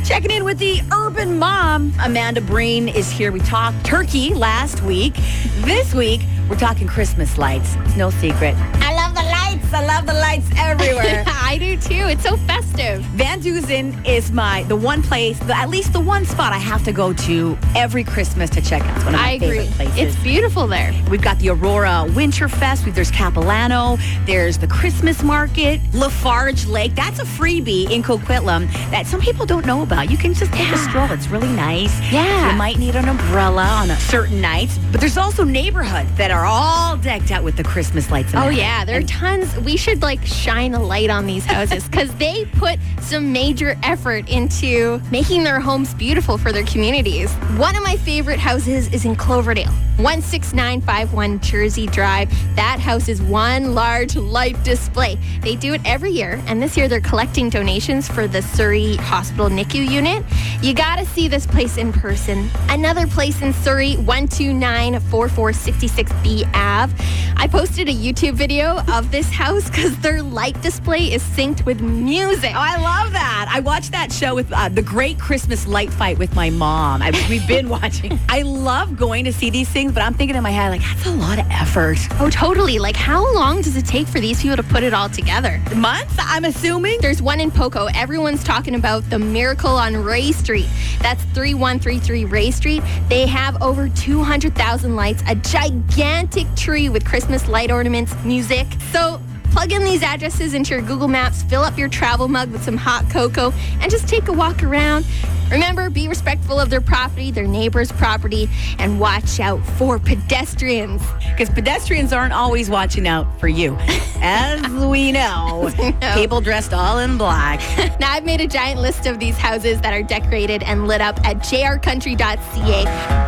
Checking in with the urban mom. Amanda Breen is here. We talked turkey last week. This week, we're talking Christmas lights. It's no secret. I love the lights. I love the lights everywhere. I do too. It's so festive. Van Dusen is the one place, at least the one spot I have to go to every Christmas to check out. It's one of my favorite places. It's beautiful there. We've got the Aurora Winterfest. There's Capilano. There's the Christmas market. Lafarge Lake. That's a freebie in Coquitlam that some people don't know about. You can just take a stroll. It's really nice. Yeah. You might need an umbrella on certain nights. But there's also neighborhoods that are all decked out with the Christmas lights. Oh, yeah. There are tons. We should shine a light on these houses because they put some major effort into making their homes beautiful for their communities. One of my favorite houses is in Cloverdale, 16951 Jersey Drive. That house is one large light display. They do it every year, and this year they're collecting donations for the Surrey Hospital NICU unit. You got to see this place in person. Another place in Surrey, 12944 66B Ave. I posted a YouTube video of this house because their light display is synced with music. Oh, I love that. I watched that show with the Great Christmas Light Fight with my mom. We've been watching. I love going to see these things, but I'm thinking in my head, that's a lot of effort. Oh, totally. How long does it take for these people to put it all together? Months, I'm assuming? There's one in Poco. Everyone's talking about the Miracle on Ray Street. That's 3133 Ray Street. They have over 200,000 lights, a gigantic tree with Christmas light ornaments, music. So plug in these addresses into your Google Maps, fill up your travel mug with some hot cocoa, and just take a walk around. Remember, be respectful of their property, their neighbor's property, and watch out for pedestrians. Because pedestrians aren't always watching out for you. As we know, people dressed all in black. Now, I've made a giant list of these houses that are decorated and lit up at jrcountry.ca.